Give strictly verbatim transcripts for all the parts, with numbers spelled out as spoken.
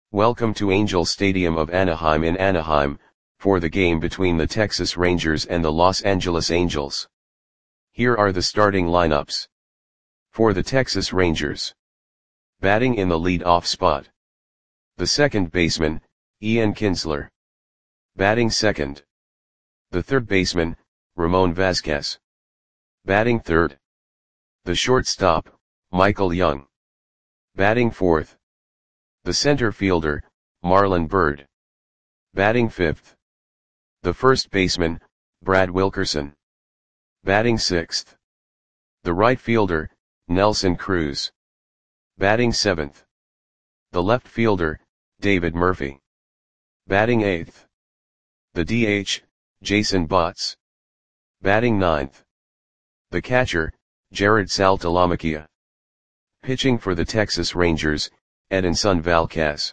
Welcome to Angel Stadium of Anaheim in Anaheim, for the game between the Texas Rangers and the Los Angeles Angels. Here are the starting lineups. For the Texas Rangers. Batting in the lead-off spot. The second baseman, Ian Kinsler. Batting second. The third baseman, Ramon Vazquez. Batting third. The shortstop, Michael Young. Batting fourth. The center fielder, Marlon Byrd. Batting fifth. The first baseman, Brad Wilkerson. Batting sixth. The right fielder, Nelson Cruz. Batting seventh. The left fielder, David Murphy. Batting eighth. The D H, Jason Botts. Batting ninth. The catcher, Jared Saltalamacchia. Pitching for the Texas Rangers, Edinson Valquez.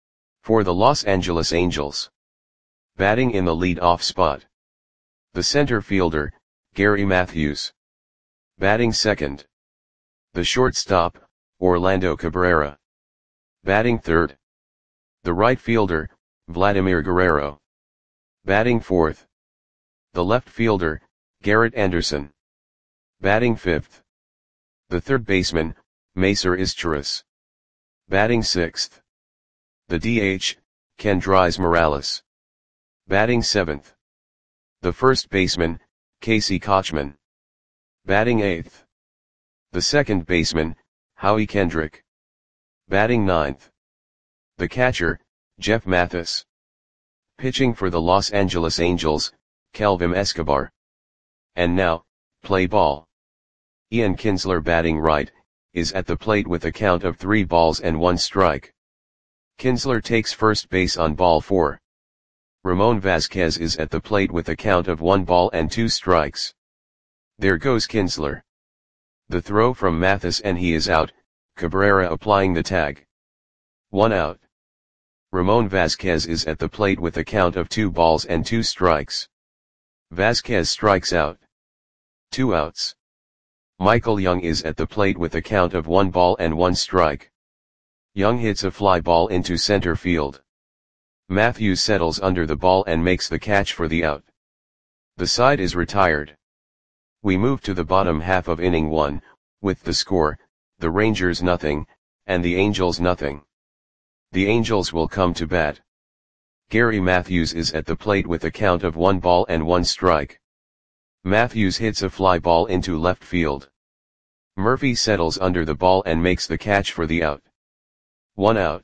For the Los Angeles Angels. Batting in the lead-off spot. The center fielder, Gary Matthews. Batting second. The shortstop, Orlando Cabrera. Batting third. The right fielder, Vladimir Guerrero. Batting fourth. The left fielder, Garrett Anderson. Batting fifth. The third baseman, Macer Izturis. Batting sixth. The D H, Kendrys Morales. Batting seventh. The first baseman, Casey Kotchman. Batting eighth. The second baseman, Howie Kendrick. Batting ninth. The catcher, Jeff Mathis. Pitching for the Los Angeles Angels, Kelvin Escobar. And now, play ball. Ian Kinsler batting right, is at the plate with a count of three balls and one strike. Kinsler takes first base on ball four. Ramon Vazquez is at the plate with a count of one ball and two strikes. There goes Kinsler. The throw from Mathis and he is out, Cabrera applying the tag. One out. Ramon Vazquez is at the plate with a count of two balls and two strikes. Vazquez strikes out. Two outs. Michael Young is at the plate with a count of one ball and one strike. Young hits a fly ball into center field. Matthews settles under the ball and makes the catch for the out. The side is retired. We move to the bottom half of inning one, with the score, the Rangers nothing, and the Angels nothing. The Angels will come to bat. Gary Matthews is at the plate with a count of one ball and one strike. Matthews hits a fly ball into left field. Murphy settles under the ball and makes the catch for the out. One out.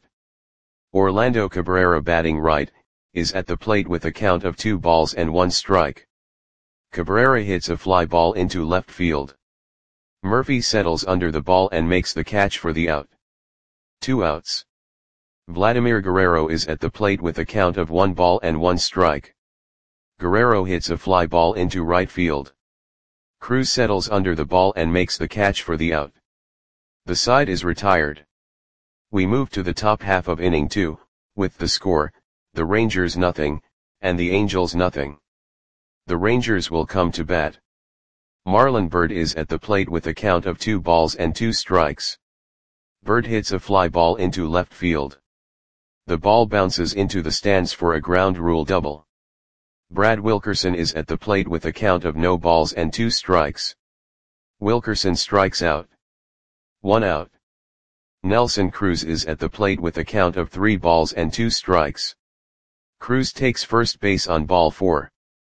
Orlando Cabrera batting right, is at the plate with a count of two balls and one strike. Cabrera hits a fly ball into left field. Murphy settles under the ball and makes the catch for the out. Two outs. Vladimir Guerrero is at the plate with a count of one ball and one strike. Guerrero hits a fly ball into right field. Cruz settles under the ball and makes the catch for the out. The side is retired. We move to the top half of inning two, with the score, the Rangers nothing, and the Angels nothing. The Rangers will come to bat. Marlon Byrd is at the plate with a count of two balls and two strikes. Byrd hits a fly ball into left field. The ball bounces into the stands for a ground rule double. Brad Wilkerson is at the plate with a count of no balls and two strikes. Wilkerson strikes out. One out. Nelson Cruz is at the plate with a count of three balls and two strikes. Cruz takes first base on ball four.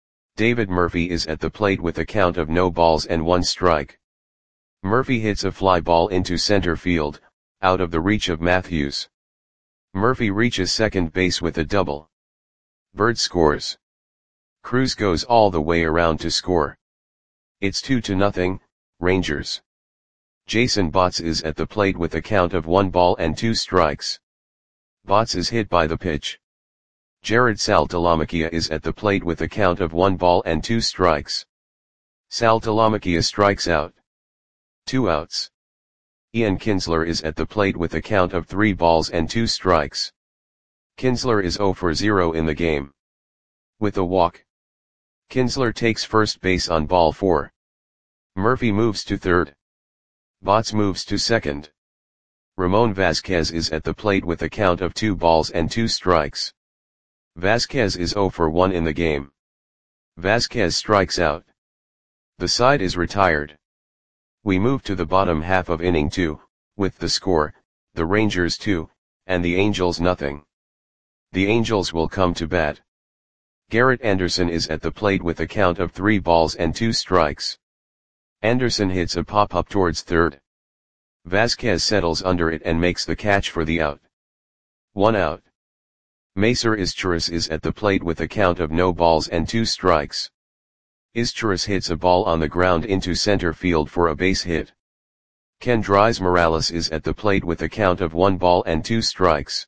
David Murphy is at the plate with a count of no balls and one strike. Murphy hits a fly ball into center field, out of the reach of Matthews. Murphy reaches second base with a double. Byrd scores. Cruz goes all the way around to score. It's two to nothing, Rangers. Jason Botts is at the plate with a count of one ball and two strikes. Botts is hit by the pitch. Jared Saltalamacchia is at the plate with a count of one ball and two strikes. Saltalamacchia strikes out. Two outs. Ian Kinsler is at the plate with a count of three balls and two strikes. Kinsler is zero for zero in the game. With a walk. Kinsler takes first base on ball four. Murphy moves to third. Botts moves to second. Ramon Vasquez is at the plate with a count of two balls and two strikes. Vasquez is zero for one in the game. Vasquez strikes out. The side is retired. We move to the bottom half of inning two, with the score, the Rangers two, and the Angels nothing. The Angels will come to bat. Garrett Anderson is at the plate with a count of three balls and two strikes. Anderson hits a pop-up towards third. Vasquez settles under it and makes the catch for the out. One out. Macer Izturis is at the plate with a count of no balls and two strikes. Izturis hits a ball on the ground into center field for a base hit. Kendrys Morales is at the plate with a count of one ball and two strikes.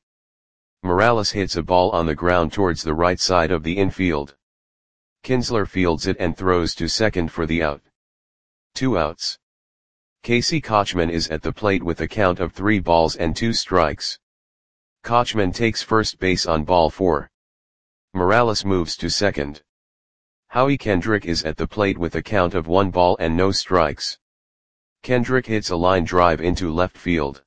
Morales hits a ball on the ground towards the right side of the infield. Kinsler fields it and throws to second for the out. Two outs. Casey Kotchman is at the plate with a count of three balls and two strikes. Kotchman takes first base on ball four. Morales moves to second. Howie Kendrick is at the plate with a count of one ball and no strikes. Kendrick hits a line drive into left field.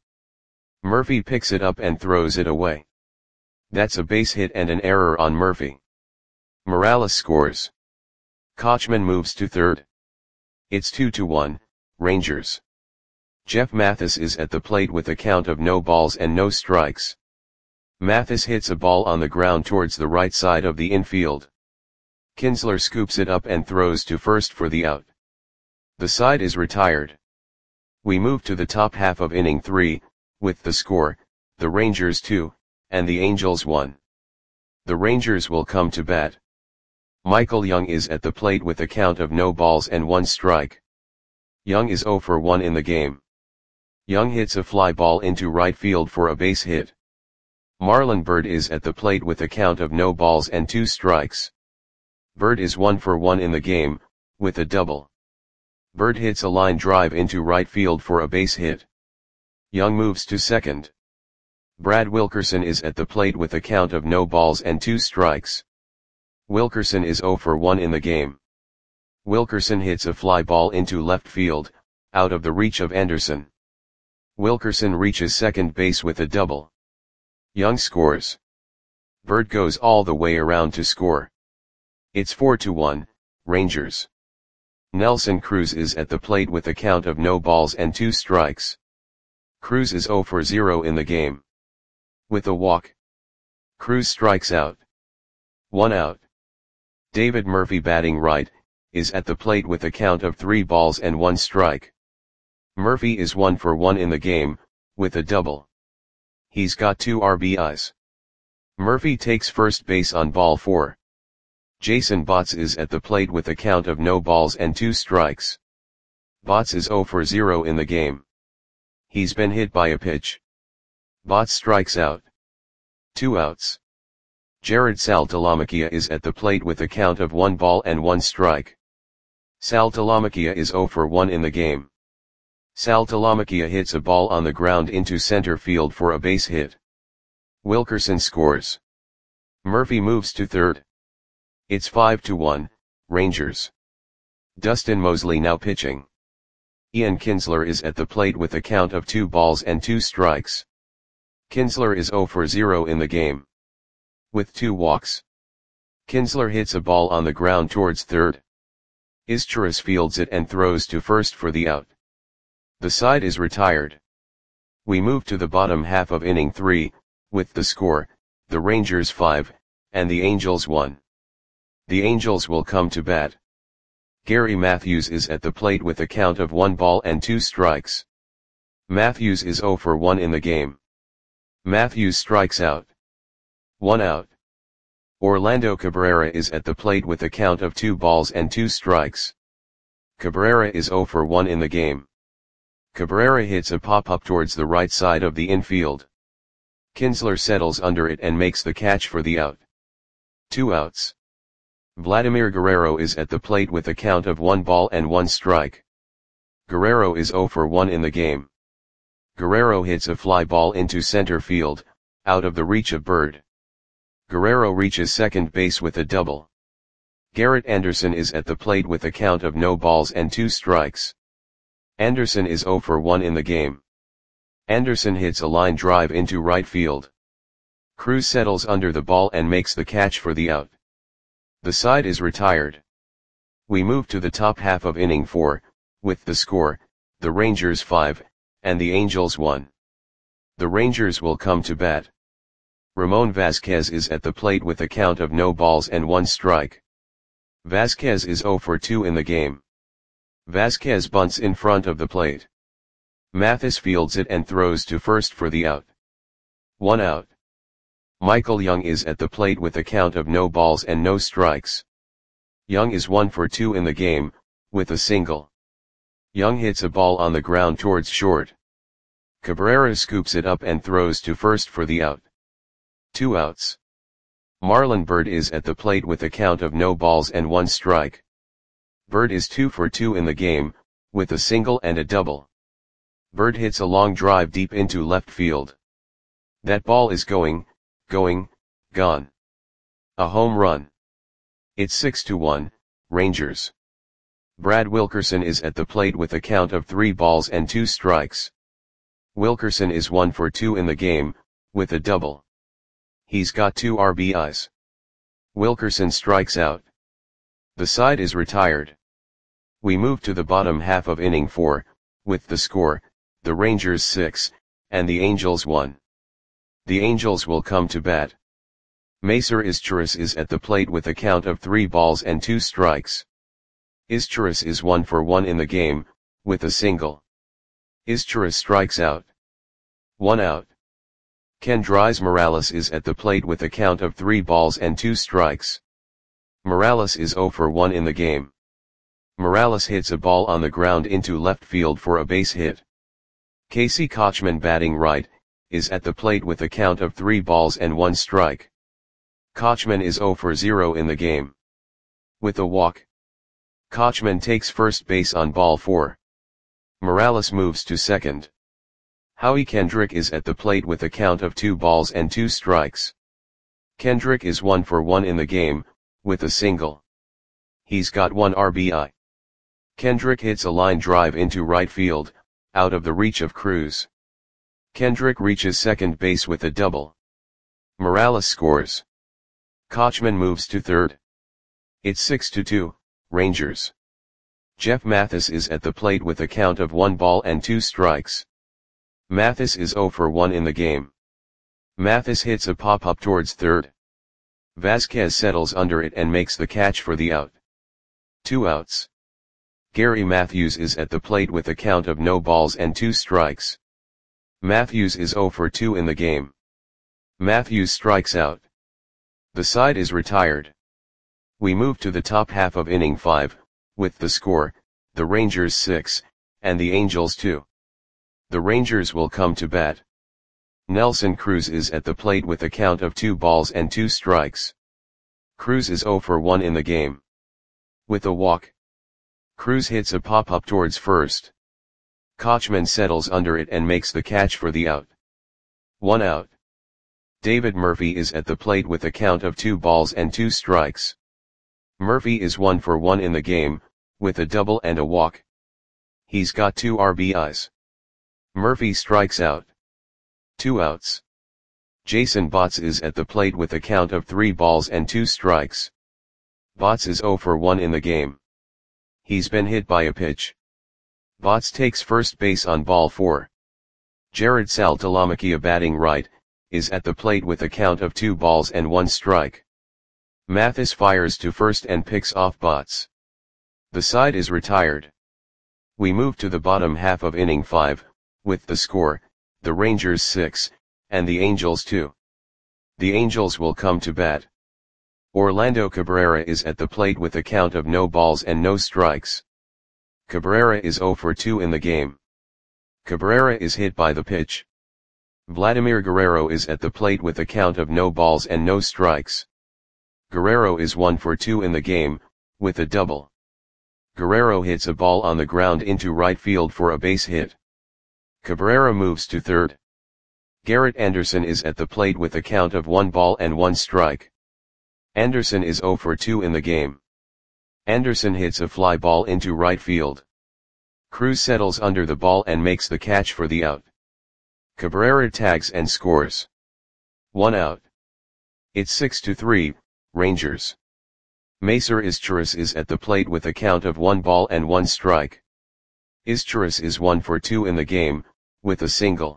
Murphy picks it up and throws it away. That's a base hit and an error on Murphy. Morales scores. Kotchman moves to third. It's two to one, Rangers. Jeff Mathis is at the plate with a count of no balls and no strikes. Mathis hits a ball on the ground towards the right side of the infield. Kinsler scoops it up and throws to first for the out. The side is retired. We move to the top half of inning three, with the score, the Rangers two, and the Angels one. The Rangers will come to bat. Michael Young is at the plate with a count of no balls and one strike. Young is zero for one in the game. Young hits a fly ball into right field for a base hit. Marlon Byrd is at the plate with a count of no balls and two strikes. Byrd is one for one in the game, with a double. Byrd hits a line drive into right field for a base hit. Young moves to second. Brad Wilkerson is at the plate with a count of no balls and two strikes. Wilkerson is zero for one in the game. Wilkerson hits a fly ball into left field, out of the reach of Anderson. Wilkerson reaches second base with a double. Young scores. Byrd goes all the way around to score. It's four to one, Rangers. Nelson Cruz is at the plate with a count of no balls and two strikes. Cruz is zero for zero in the game. With a walk. Cruz strikes out. One out. David Murphy, batting right, is at the plate with a count of three balls and one strike. Murphy is one for one in the game, with a double. He's got two R B Is. Murphy takes first base on ball four. Jason Botts is at the plate with a count of no balls and two strikes. Botts is zero for zero in the game. He's been hit by a pitch. Botts strikes out. Two outs. Jared Saltalamacchia is at the plate with a count of one ball and one strike. Saltalamacchia is zero for one in the game. Saltalamacchia hits a ball on the ground into center field for a base hit. Wilkerson scores. Murphy moves to third. It's five to one, Rangers. Dustin Mosley now pitching. Ian Kinsler is at the plate with a count of two balls and two strikes. Kinsler is zero for zero in the game. With two walks. Kinsler hits a ball on the ground towards third. Izturis fields it and throws to first for the out. The side is retired. We move to the bottom half of inning three, with the score, the Rangers five, and the Angels one. The Angels will come to bat. Gary Matthews is at the plate with a count of one ball and two strikes. Matthews is zero for one in the game. Matthews strikes out. One out. Orlando Cabrera is at the plate with a count of two balls and two strikes. Cabrera is zero for one in the game. Cabrera hits a pop-up towards the right side of the infield. Kinsler settles under it and makes the catch for the out. Two outs. Vladimir Guerrero is at the plate with a count of one ball and one strike. Guerrero is zero for one in the game. Guerrero hits a fly ball into center field, out of the reach of Byrd. Guerrero reaches second base with a double. Garrett Anderson is at the plate with a count of no balls and two strikes. Anderson is zero for one in the game. Anderson hits a line drive into right field. Cruz settles under the ball and makes the catch for the out. The side is retired. We move to the top half of inning four, with the score, the Rangers five, and the Angels one. The Rangers will come to bat. Ramon Vasquez is at the plate with a count of no balls and one strike. Vasquez is zero for two in the game. Vasquez bunts in front of the plate. Mathis fields it and throws to first for the out. One out. Michael Young is at the plate with a count of no balls and no strikes. Young is one for two in the game, with a single. Young hits a ball on the ground towards short. Cabrera scoops it up and throws to first for the out. Two outs. Marlon Byrd is at the plate with a count of no balls and one strike. Byrd is two for two in the game, with a single and a double. Byrd hits a long drive deep into left field. That ball is going, going, gone. A home run. It's six to one, Rangers. Brad Wilkerson is at the plate with a count of three balls and two strikes. Wilkerson is one for two in the game, with a double. He's got two R B Is. Wilkerson strikes out. The side is retired. We move to the bottom half of inning four, with the score, the Rangers six, and the Angels one. The Angels will come to bat. Macer Izturis is at the plate with a count of three balls and two strikes. Izturis is one for one in the game, with a single. Izturis strikes out. One out. Kendrys Morales is at the plate with a count of three balls and two strikes. Morales is zero for one in the game. Morales hits a ball on the ground into left field for a base hit. Casey Kotchman, batting right, is at the plate with a count of three balls and one strike. Kotchman is zero for zero in the game. With a walk. Kotchman takes first base on ball four. Morales moves to second. Howie Kendrick is at the plate with a count of two balls and two strikes. Kendrick is one for one in the game, with a single. He's got one R B I. Kendrick hits a line drive into right field, out of the reach of Cruz. Kendrick reaches second base with a double. Morales scores. Kotchman moves to third. It's six to two, Rangers. Jeff Mathis is at the plate with a count of one ball and two strikes. Mathis is zero for one in the game. Mathis hits a pop-up towards third. Vasquez settles under it and makes the catch for the out. Two outs. Gary Matthews is at the plate with a count of no balls and two strikes. Matthews is zero for two in the game. Matthews strikes out. The side is retired. We move to the top half of inning five, with the score, the Rangers six, and the Angels two. The Rangers will come to bat. Nelson Cruz is at the plate with a count of two balls and two strikes. Cruz is zero for one in the game. With a walk. Cruz hits a pop-up towards first. Kotchman settles under it and makes the catch for the out. One out. David Murphy is at the plate with a count of two balls and two strikes. Murphy is one for one in the game, with a double and a walk. He's got two R B Is. Murphy strikes out. Two outs. Jason Botts is at the plate with a count of three balls and two strikes. Botts is zero for one in the game. He's been hit by a pitch. Botts takes first base on ball four. Jared Saltalamacchia, batting right, is at the plate with a count of two balls and one strike. Mathis fires to first and picks off Botts. The side is retired. We move to the bottom half of inning five, with the score, the Rangers six, and the Angels two. The Angels will come to bat. Orlando Cabrera is at the plate with a count of no balls and no strikes. Cabrera is zero for two in the game. Cabrera is hit by the pitch. Vladimir Guerrero is at the plate with a count of no balls and no strikes. Guerrero is one for two in the game, with a double. Guerrero hits a ball on the ground into right field for a base hit. Cabrera moves to third. Garrett Anderson is at the plate with a count of one ball and one strike. Anderson is zero for two in the game. Anderson hits a fly ball into right field. Cruz settles under the ball and makes the catch for the out. Cabrera tags and scores. One out. It's six to three, Rangers. Macer Izturis is at the plate with a count of one ball and one strike. Izturis is one for two in the game, with a single.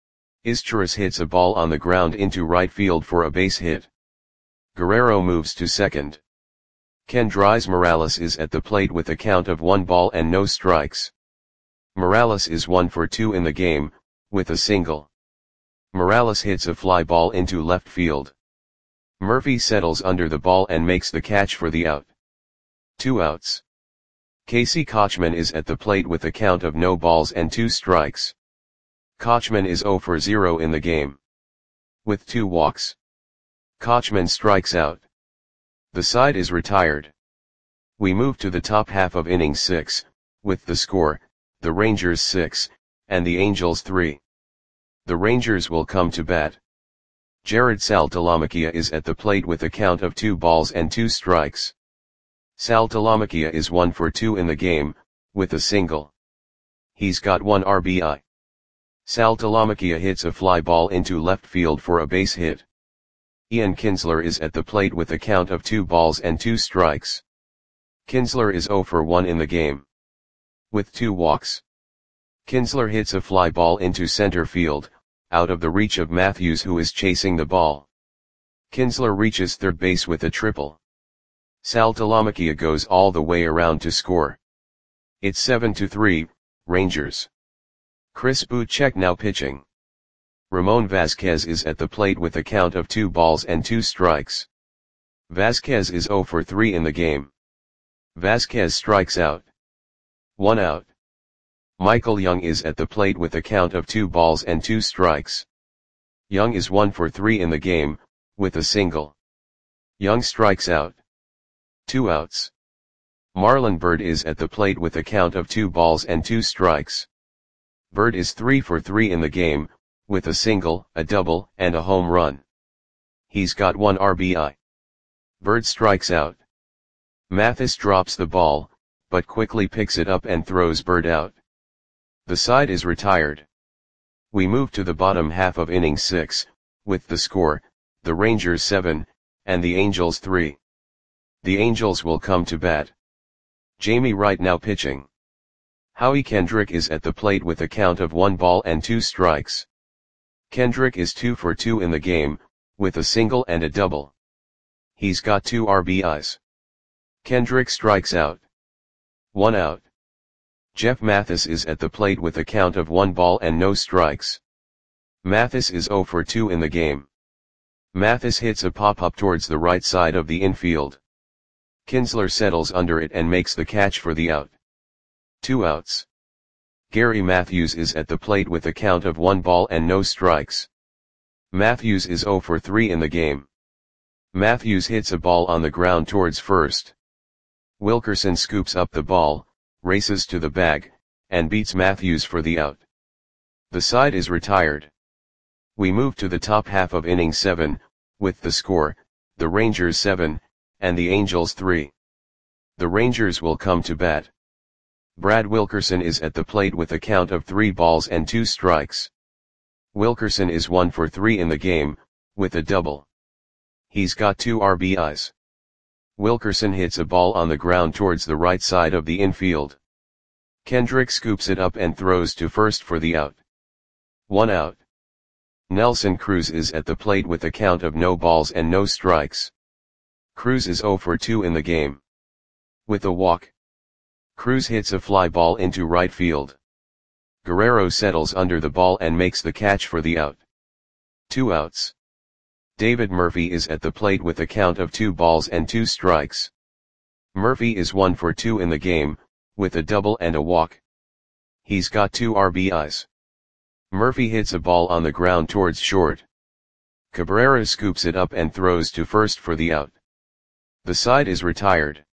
Izturis hits a ball on the ground into right field for a base hit. Guerrero moves to second. Kendrys Morales is at the plate with a count of one ball and no strikes. Morales is one for two in the game, with a single. Morales hits a fly ball into left field. Murphy settles under the ball and makes the catch for the out. Two outs. Casey Kotchman is at the plate with a count of no balls and two strikes. Kotchman is zero for zero in the game. With two walks. Kotchman strikes out. The side is retired. We move to the top half of inning six, with the score, the Rangers six, and the Angels three. The Rangers will come to bat. Jared Saltalamacchia is at the plate with a count of two balls and two strikes. Saltalamacchia is one for two in the game, with a single. He's got one R B I. Saltalamacchia hits a fly ball into left field for a base hit. Ian Kinsler is at the plate with a count of two balls and two strikes. Kinsler is zero for one in the game. With two walks. Kinsler hits a fly ball into center field, out of the reach of Matthews, who is chasing the ball. Kinsler reaches third base with a triple. Saltalamacchia goes all the way around to score. It's seven to three, Rangers. Chris Bouchek now pitching. Ramon Vasquez is at the plate with a count of two balls and two strikes. Vasquez is zero for three in the game. Vasquez strikes out. One out. Michael Young is at the plate with a count of two balls and two strikes. Young is one for three in the game, with a single. Young strikes out. Two outs. Marlon Byrd is at the plate with a count of two balls and two strikes. Byrd is three for three in the game, with a single, a double, and a home run. He's got one R B I. Byrd strikes out. Mathis drops the ball, but quickly picks it up and throws Byrd out. The side is retired. We move to the bottom half of inning six, with the score, the Rangers seven, and the Angels three. The Angels will come to bat. Jamie Wright now pitching. Howie Kendrick is at the plate with a count of one ball and two strikes. Kendrick is two for two in the game, with a single and a double. He's got two R B Is. Kendrick strikes out. One out. Jeff Mathis is at the plate with a count of one ball and no strikes. Mathis is zero for two in the game. Mathis hits a pop-up towards the right side of the infield. Kinsler settles under it and makes the catch for the out. Two outs. Gary Matthews is at the plate with a count of one ball and no strikes. Matthews is zero for three in the game. Matthews hits a ball on the ground towards first. Wilkerson scoops up the ball, races to the bag, and beats Matthews for the out. The side is retired. We move to the top half of inning seven, with the score, the Rangers seven, and the Angels three. The Rangers will come to bat. Brad Wilkerson is at the plate with a count of three balls and two strikes. Wilkerson is one for three in the game, with a double. He's got two R B Is. Wilkerson hits a ball on the ground towards the right side of the infield. Kendrick scoops it up and throws to first for the out. One out. Nelson Cruz is at the plate with a count of no balls and no strikes. Cruz is zero for two in the game. With a walk. Cruz hits a fly ball into right field. Guerrero settles under the ball and makes the catch for the out. Two outs. David Murphy is at the plate with a count of two balls and two strikes. Murphy is one for two in the game, with a double and a walk. He's got two R B Is. Murphy hits a ball on the ground towards short. Cabrera scoops it up and throws to first for the out. The side is retired.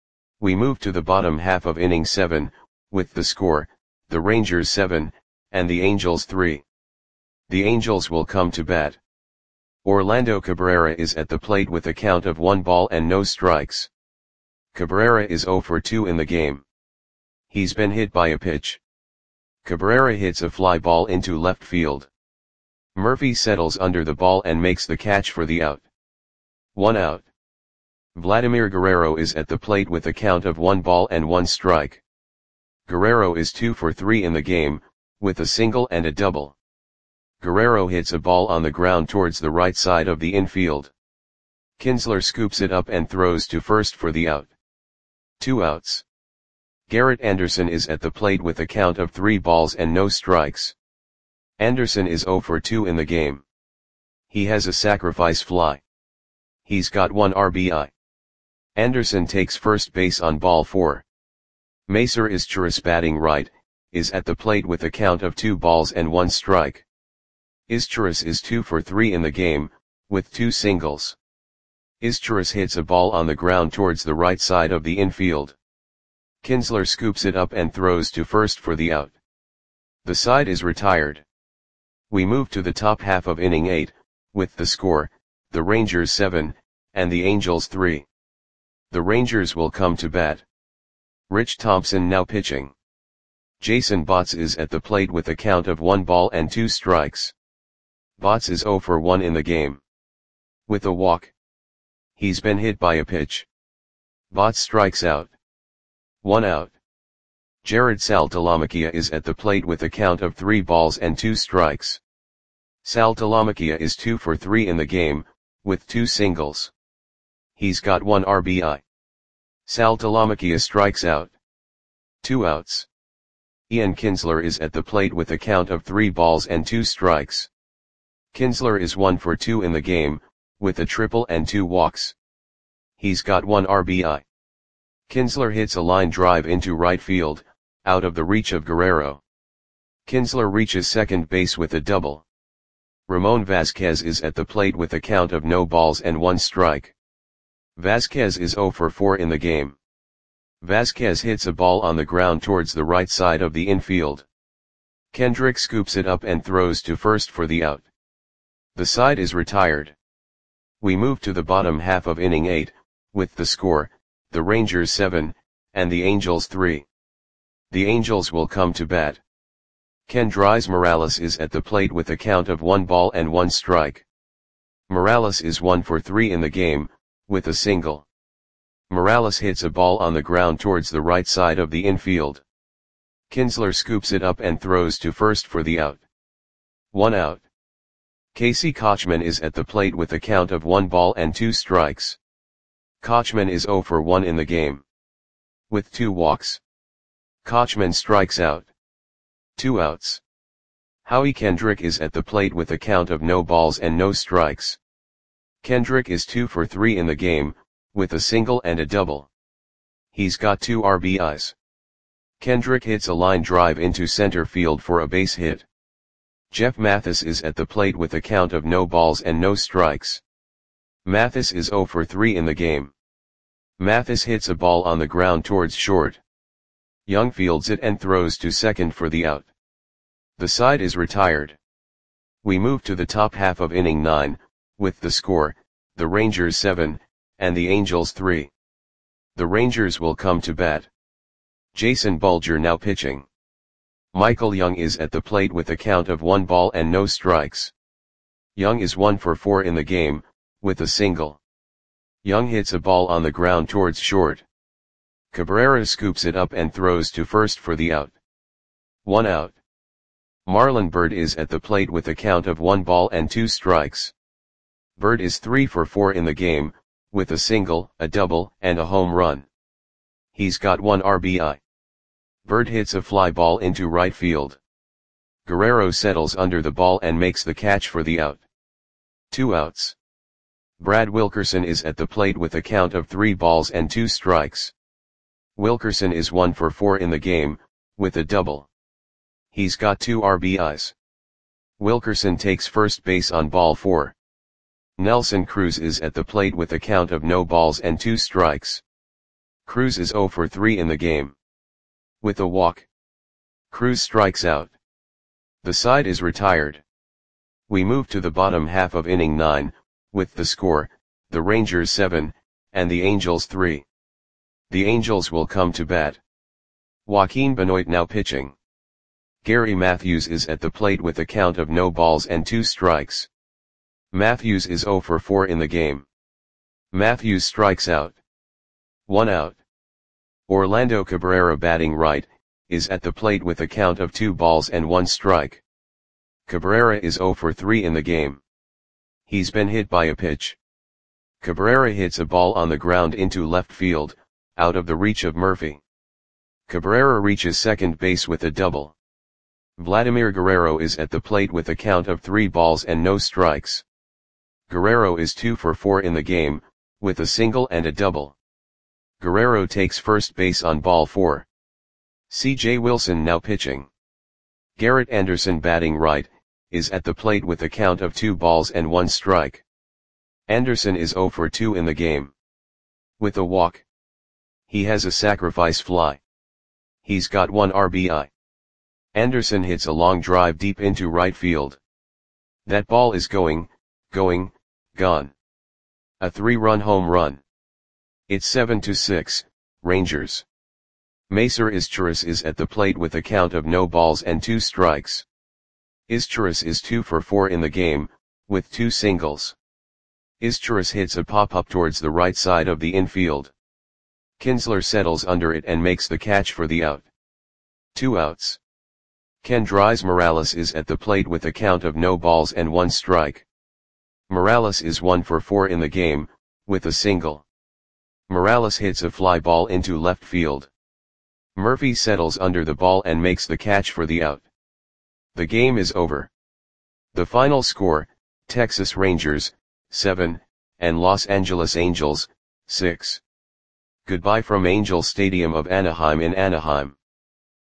We move to the bottom half of inning seven, with the score, the Rangers seven, and the Angels three. The Angels will come to bat. Orlando Cabrera is at the plate with a count of one ball and no strikes. Cabrera is zero for two in the game. He's been hit by a pitch. Cabrera hits a fly ball into left field. Murphy settles under the ball and makes the catch for the out. One out. Vladimir Guerrero is at the plate with a count of one ball and one strike. Guerrero is two for three in the game, with a single and a double. Guerrero hits a ball on the ground towards the right side of the infield. Kinsler scoops it up and throws to first for the out. Two outs. Garrett Anderson is at the plate with a count of three balls and no strikes. Anderson is zero for two in the game. He has a sacrifice fly. He's got one R B I. Anderson takes first base on ball four. Macer Izturis, batting right, is at the plate with a count of two balls and one strike. Izturis is two for three in the game, with two singles. Izturis hits a ball on the ground towards the right side of the infield. Kinsler scoops it up and throws to first for the out. The side is retired. We move to the top half of inning eight, with the score, the Rangers seven, and the Angels three. The Rangers will come to bat. Rich Thompson now pitching. Jason Botts is at the plate with a count of one ball and two strikes. Botts is zero for one in the game. With a walk. He's been hit by a pitch. Botts strikes out. One out. Jared Saltalamacchia is at the plate with a count of three balls and two strikes. Saltalamacchia is two for three in the game, with two singles. He's got one R B I. Saltalamacchia strikes out. Two outs. Ian Kinsler is at the plate with a count of three balls and two strikes. Kinsler is one for two in the game, with a triple and two walks. He's got one R B I. Kinsler hits a line drive into right field, out of the reach of Guerrero. Kinsler reaches second base with a double. Ramon Vasquez is at the plate with a count of no balls and one strike. Vasquez is zero for four in the game. Vasquez hits a ball on the ground towards the right side of the infield. Kendrick scoops it up and throws to first for the out. The side is retired. We move to the bottom half of inning eight, with the score, the Rangers seven, and the Angels three. The Angels will come to bat. Kendrys Morales is at the plate with a count of one ball and one strike. Morales is one for three in the game, with a single. Morales hits a ball on the ground towards the right side of the infield. Kinsler scoops it up and throws to first for the out. One out. Casey Kotchman is at the plate with a count of one ball and two strikes. Kotchman is zero for one in the game. With two walks. Kotchman strikes out. Two outs. Howie Kendrick is at the plate with a count of no balls and no strikes. Kendrick is two for three in the game, with a single and a double. He's got two R B Is. Kendrick hits a line drive into center field for a base hit. Jeff Mathis is at the plate with a count of no balls and no strikes. Mathis is zero for three in the game. Mathis hits a ball on the ground towards short. Young fields it and throws to second for the out. The side is retired. We move to the top half of inning nine, with the score, the Rangers seven, and the Angels three. The Rangers will come to bat. Jason Bulger now pitching. Michael Young is at the plate with a count of one ball and no strikes. Young is one for four in the game, with a single. Young hits a ball on the ground towards short. Cabrera scoops it up and throws to first for the out. One out. Marlon Byrd is at the plate with a count of one ball and two strikes. Byrd is three for four in the game, with a single, a double, and a home run. He's got one R B I. Byrd hits a fly ball into right field. Guerrero settles under the ball and makes the catch for the out. Two outs. Brad Wilkerson is at the plate with a count of three balls and two strikes. Wilkerson is one for four in the game, with a double. He's got two R B Is. Wilkerson takes first base on ball four. Nelson Cruz is at the plate with a count of no balls and two strikes. Cruz is zero for three in the game. With a walk. Cruz strikes out. The side is retired. We move to the bottom half of inning nine, with the score, the Rangers seven, and the Angels three. The Angels will come to bat. Joaquin Benoit now pitching. Gary Matthews is at the plate with a count of no balls and two strikes. Matthews is zero for four in the game. Matthews strikes out. One out. Orlando Cabrera batting right, is at the plate with a count of two balls and one strike. Cabrera is zero for three in the game. He's been hit by a pitch. Cabrera hits a ball on the ground into left field, out of the reach of Murphy. Cabrera reaches second base with a double. Vladimir Guerrero is at the plate with a count of three balls and no strikes. Guerrero is two for four in the game, with a single and a double. Guerrero takes first base on ball four. C J Wilson now pitching. Garrett Anderson batting right, is at the plate with a count of two balls and one strike. Anderson is zero for two in the game. With a walk. He has a sacrifice fly. He's got one R B I. Anderson hits a long drive deep into right field. That ball is going, going, gone. A three-run home run. It's seven to six, Rangers. Macer Izturis is at the plate with a count of no balls and two strikes. Izturis is two for four in the game, with two singles. Izturis hits a pop-up towards the right side of the infield. Kinsler settles under it and makes the catch for the out. Two outs. Kendrys Morales is at the plate with a count of no balls and one strike. Morales is one for four in the game, with a single. Morales hits a fly ball into left field. Murphy settles under the ball and makes the catch for the out. The game is over. The final score, Texas Rangers, seven, and Los Angeles Angels, six. Goodbye from Angel Stadium of Anaheim in Anaheim.